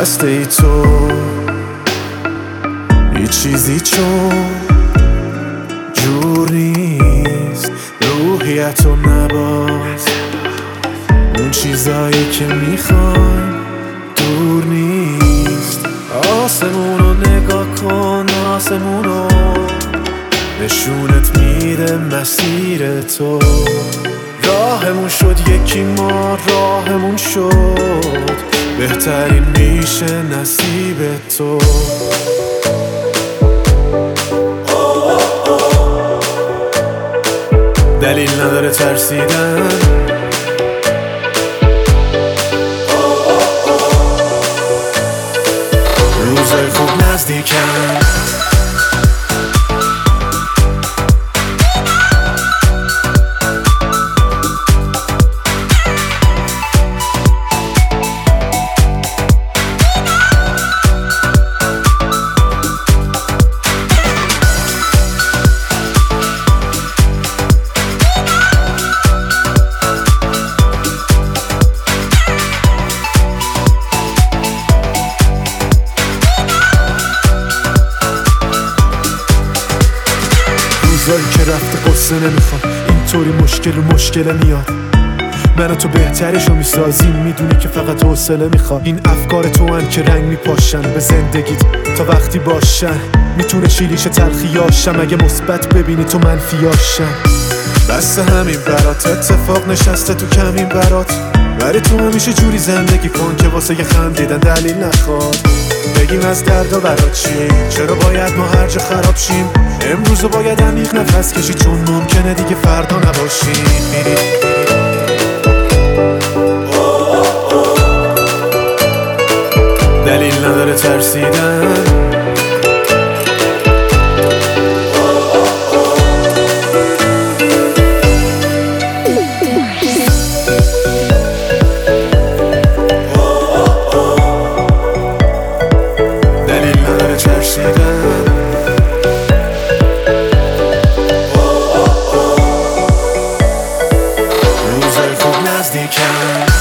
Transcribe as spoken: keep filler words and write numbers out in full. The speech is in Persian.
بسته ای تو هیچ چیزی چون جور نیست، روحیتو نباز، اون چیزایی که میخوایم دور نیست. آسمونو نگاه کن، آسمونو نشونت میده مسیر تو. راهمون شد یکی، ما راهمون شد، بهترین میشه نصیب تو. دلیل نداره ترسیدن، روزای خوب نزدیکن. روزایی که رفته قصه نمیخوام، اینطوری مشکل و مشکل میاد. من و تو بهترشو میسازیم، میدونی که فقط حوصله میخواد. این افکار تو هن که رنگ میپاشن به زندگیت تا وقتی باشن. میتونه شیریش تلخیاشم اگه مثبت ببینی تو منفیاشم. بس همین برات اتفاق نشسته تو کمین برات، ولی تو همیشه جوری زندگی کن که واسه یه خندیدن دلیل نخواد. بگیم از دردا برات چی، چرا باید ما هر جا خراب شیم. امروزو باید عمیق نفس کشی، چون ممکنه دیگه فردا نباشیم. دلیل نداره ترسیدن، دلیل نداره ترسیدن. روزای خوب نزدیکن.